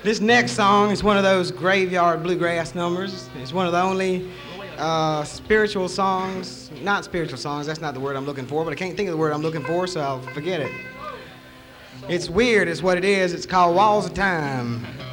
This next song is one of those graveyard bluegrass numbers. It's one of the only spiritual songs, not spiritual songs, that's not the word I'm looking for, but I can't think of the word I'm looking for, so I'll forget it. It's weird is what it is. It's called Walls of Time.